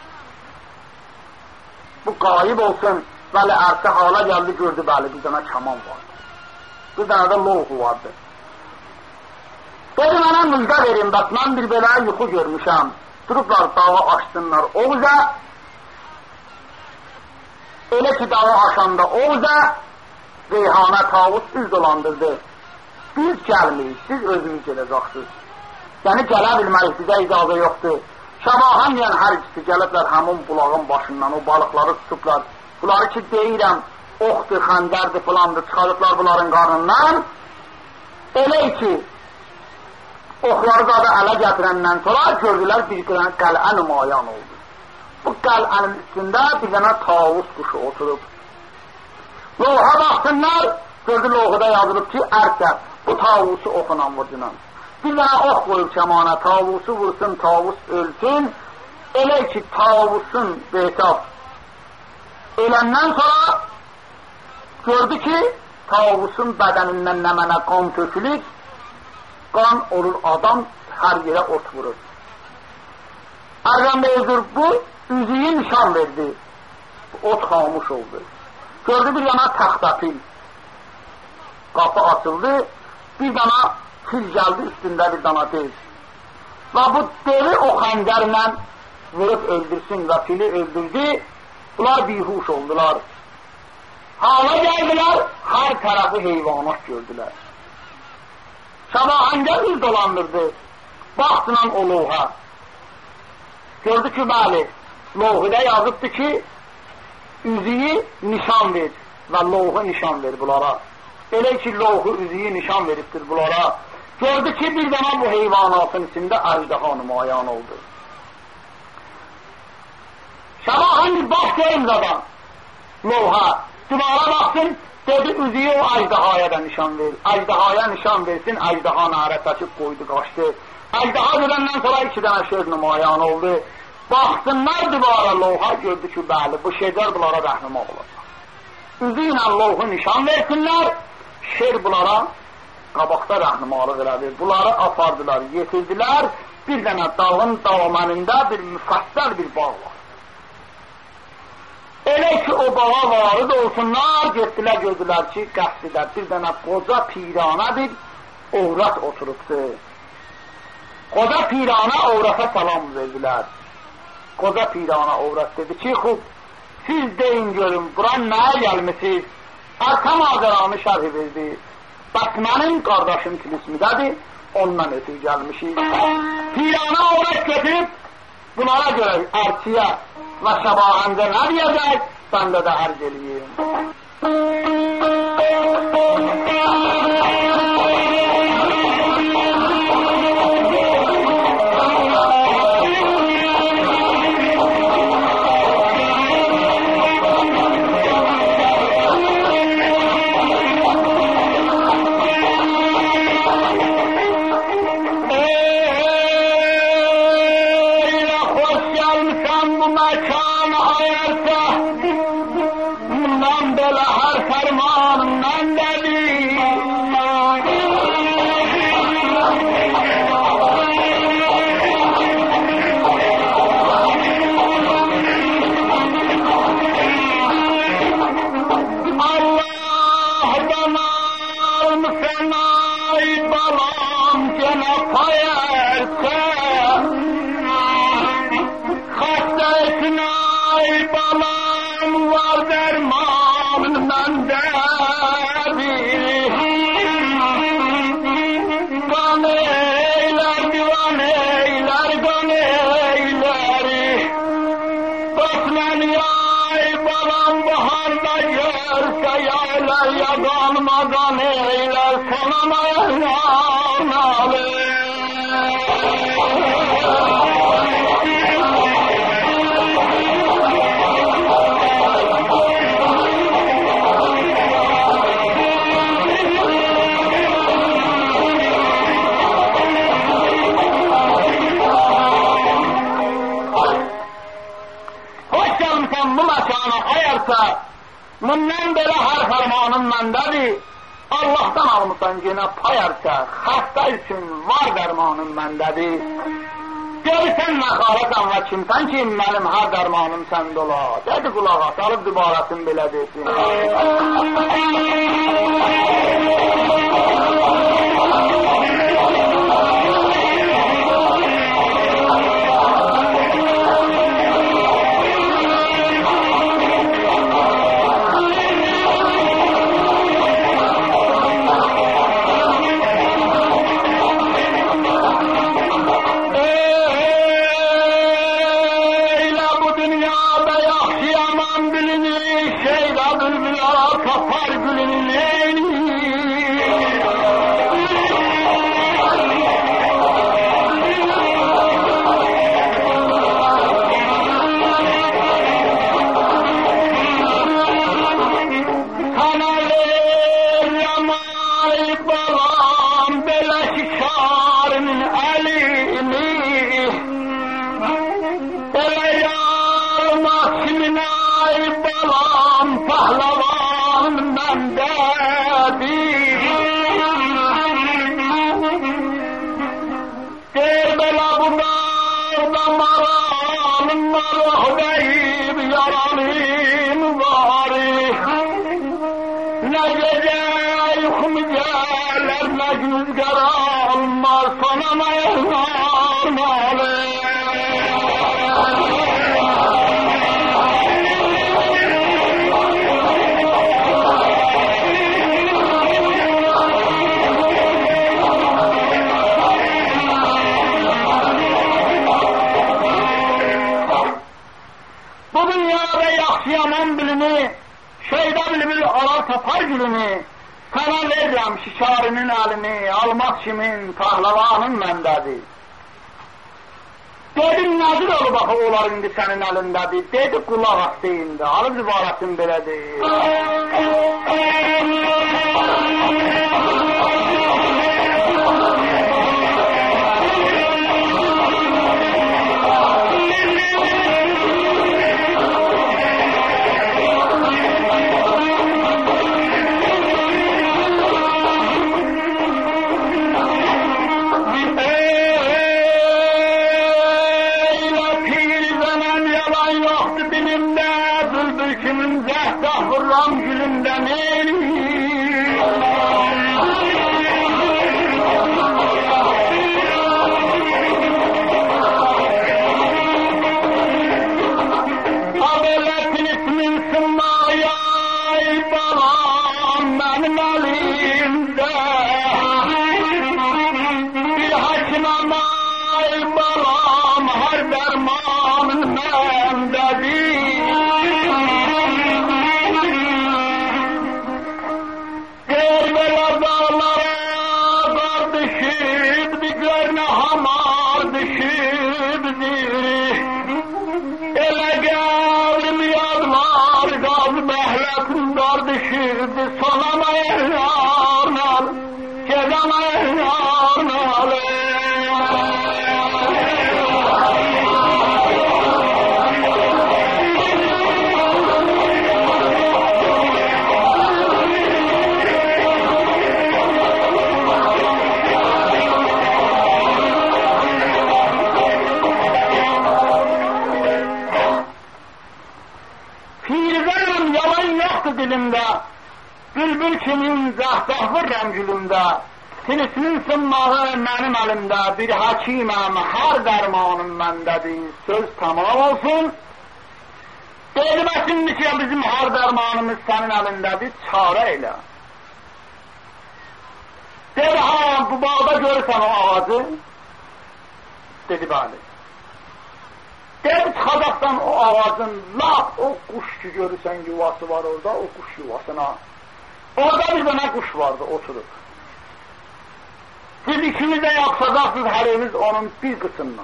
bu qayib olsun, bəli, ərsə hala gəldi, gördü, bəli, bir dənə kəman vardı. Bir dənə də loğu vardı. Dedi, mənə müjdə verin, bəs mən bir belə yuxu görmüşəm. Durublar, dağı açsınlar Oğuza. Elə ki, dağı aşanda Oğuza, Reyhanə tavus üz dolandırdı. Biz gəlməyik, siz özünüz gələcəksiniz. Yəni, gələ bilmərik, bizə icazə yoxdur. Şabahan yəni hər ikisi gəliblər həmin bulağın başından, o balıqları tutublar. Bunları ki, deyirəm, oxdur, xəndərdir, filandır, çıxarıblar bunların qarnından. Elə ki, oxları da ələ gətirəndən sonra gördülər bir qəl'ə nümayan oldu. Bu qəl'ənin üstündə bir dənə tavus quşu oturub. Loğa baxsınlar, gördü loğuda yazılıb ki, ərsə, bu tavusu oxuna vurdunan. Bir dənə ox qoyub kəmana, tavusu vursun, tavus ölsün. Elə ki, tavusun behtab öləndən sonra gördü ki, tavusun bədənindən nə mənə qan tökülür, qan olur, adam hər yerə ot vurur. Ərdən beydir, bu üzüyü nişan verdi. Ot xamuş oldu. Gördü bir yana taxtapil. Qapı açıldı, bir dana fil gəldi üstündə bir dana dev. Və bu devi o xəncərlə vurub öldürsün və fili öldürdü. Bunlar bihuş oldular. Hala gəldilər, hər tərəfi heyvanat gördülər. Şabahəngə bir dolandırdı. Baxsınan o loğa. Gördü ki, bəli, loğuda yazıbdı ki, üzüyü nişan ver və loğu nişan ver bunlara. Elə ki, loğu üzüyü nişan veribdir bunlara. Gördü ki, bir dənə bu heyvanatın içində əjdaha nümayan oldu. Şabahəng bax görün zadan, loğa, duvara baxsın, dedi, üzüyü o əjdahaya da nişan ver. Əjdahaya nişan versin, əjdaha nərə çəkib qoydu, qaçdı. Əjdaha görəndən sonra iki dənə şer nümayan oldu. Baxsınlar duvara, loğa gördü ki, bəli, bu şeylər bunlara rəhnumaq olacaq. Üzü ilə loğu nişan versinlər, şer bunlara qabaqda rəhnumalıq elədi. Bunları apardılar, yetirdilər, bir dənə dağın davamənində bir müfəssəl bir bağ var. Elə ki, o bağa varid olsunlar, getdilər, gördülər ki, qəsdidə bir dənə qoca pirana bir oğrat oturubdur. Qoca pirana oğrata salam verdilər. Qoca pirana oğrat dedi ki, xub, siz deyin görün, bura nəyə gəlmişsiniz? Arka macəranı şərhi verdi. Bax, mənim qardaşım kilismidədir, ondan ötür gəlmişik. Pirana oğrat götürüb, bunlara görə ərçiyə və şabahəncə nə deyəcək, bəndə də ərz eləyim. Bundan belə hər fərmanından dedi, dünyayı balam baharda görse yaylar yadanmadan eyler sanamayan ağnalı. Bundan belə hər fərmanın məndədir. Allah'tan almışsan yine payarsa, hasta üçün var dərmanın məndədir. Görürsən nə xalasan və kimsən ki, mənim hər dərmanım səndə ola. Dedi qulağa, salıb dübarəsin belə desin. Sana verirəm şikarının əlini, almaz kimin, pahlavanın məndədir. Dedim, nazır olub axı olar indi sənin əlindədir. Dedi, qulaq as deyində, alıb zübarəsin belədir. Bülbül kimin zahzahvır rəmgülümdə, sinisinin sınmağı mənim əlimdə, bir hakiməm, hər dərmanım məndədir, söz tamam olsun. Deyilməsindir ki, bizim hər dərmanımız sənin əlindədir, çarə elə. Dedi, ha, bu bağda görürsən o ağacı? Dedi, bəli. Dedi, çıxacaqsan Baxırsan o ağacın lap o kuş ki görürsən yuvası var orada, o kuş yuvasına. Orada bir dənə kuş vardı, oturub. Siz ikiniz də yapsacaqsınız həriniz onun bir qısından.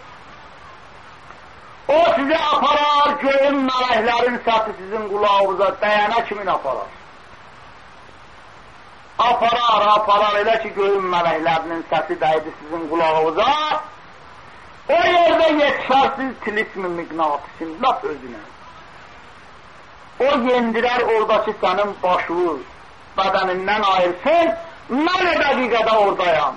O sizi aparar, göyün mələklərin səsi sizin qulağınıza dəyənə kimin aparar? Aparar, aparar, elə ki göyün mələklərinin səsi dəydi sizin qulağınıza, o yerdə yetişərsiz tilismi miqnatisin, laf özünə. O yendirər oradakı sənin başını, bədənindən ayırsın, mən o dəqiqədə oradayam.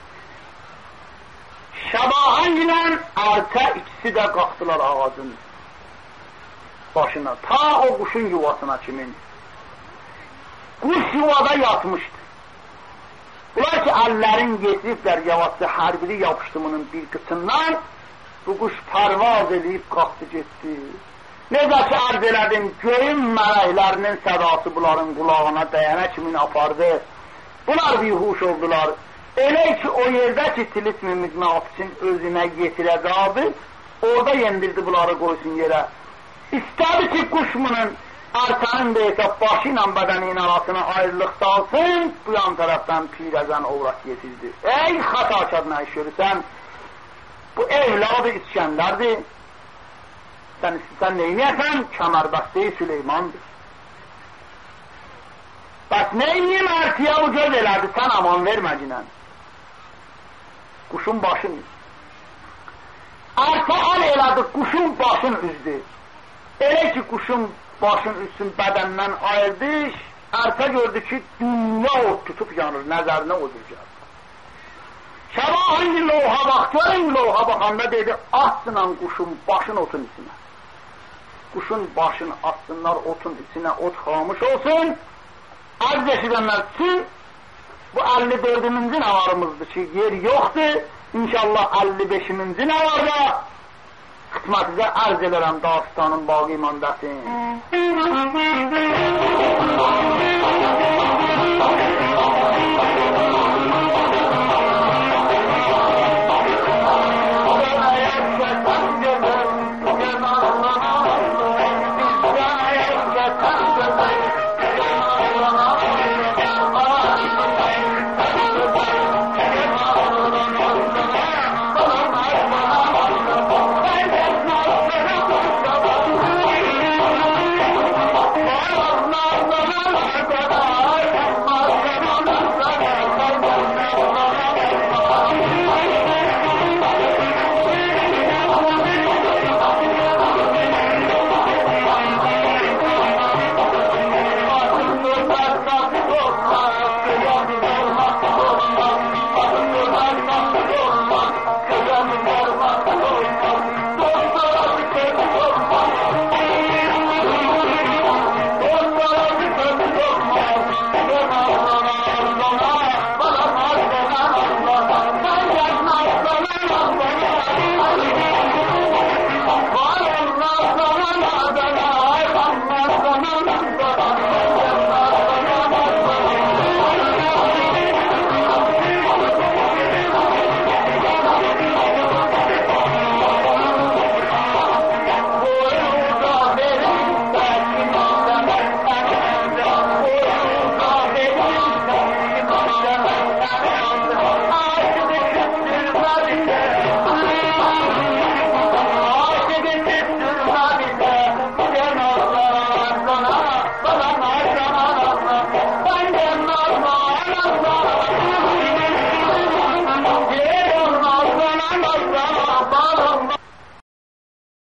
Şəbahan ilə ərkə ikisi də qalxdılar ağacın başına, ta o quşun yuvasına kimin. Quş yuvada yatmışdı. Bunlar ki, əllərin getiriblər yavaşca hər biri yapışdımının bir qısından, bu quş pərvaz edib qalxdı getdi. Necə ki, ərz elədim, göyün mələklərinin sədası bunların qulağına dəyənə kimin apardı. Bunlar bihuş oldular. Elə ki, o yerdə ki, tilismi miqnatisin özünə yetirəcəkdi, orada yendirdi bunları qoysun yerə. İstədi ki, quşmunun arkanın deyəcək başı ilə bədənin arasına ayrılıq salsın, bu yan tərəfdən pirəzən ovrat yetirdi. Ey xatakar nə iş görürsən, bu evladı İskəndərdir. Sən istəsən neynəyəsən, kəmərbəstəyi Süleymandır. Bəs neyniyim ərtiyə bu göz elədi, sən aman verməcinən. Quşun başını. Ərtə əl elədi, quşun başını üzdü. Elə ki, quşun başın üstün bədəndən ayırdı, ərtə gördü ki, dünya ot tutub yanır, nəzərinə odur gəldi. Şəba hangi loha baxdı, loha baxanda dedi, atsınan quşun başın otun içinə. Quşun başını atsınlar otun içinə, ot xamış olsun, ərz eşidənlər üçün, bu əlli dördüncü nəvarımızdır ki, yer yoxdur, inşallah əlli beşinci nəvarda, xidmətinizə ərz edirəm dastanın baqi imandəsin.